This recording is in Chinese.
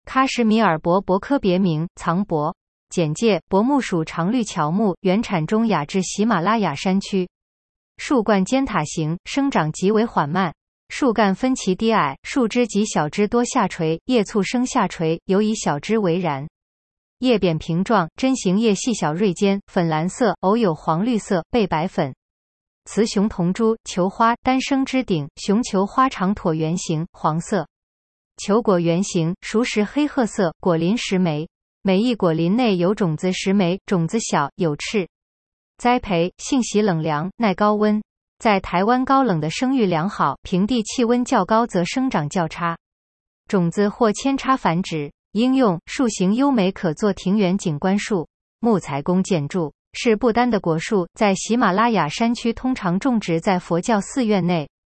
喀什米尔柏柏科别名藏柏。简介：柏木属常绿乔木，原产中亚至喜马拉雅山区，树冠尖塔形，生长极为缓慢。树干分歧低矮，树枝及小枝多下垂，叶簇生下垂，尤以小枝为然。叶扁平状，针形叶细小锐尖，粉蓝色，偶有黄绿色，背白粉。雌雄同株，球花，单生枝顶，雄球花长椭圆形，黄色。球果圆形，熟时黑褐色，果鳞10枚。每一果鳞内有种子10枚，种子小，有翅。栽培：性喜冷凉，耐高温。在台湾高冷的生育良好，平地气温较高则生长较差。种子或扦插繁殖。应用：树形优美，可作庭园景观树。木材弓建筑，是不丹的果树，在喜马拉雅山区通常种植在佛教寺院内，